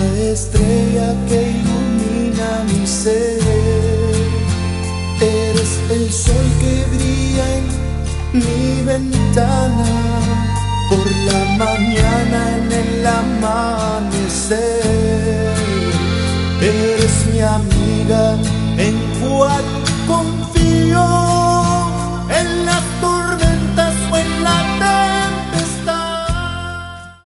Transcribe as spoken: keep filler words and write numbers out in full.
estrella que ilumina mi ser. Eres el sol que brilla en mi ventana por la mañana.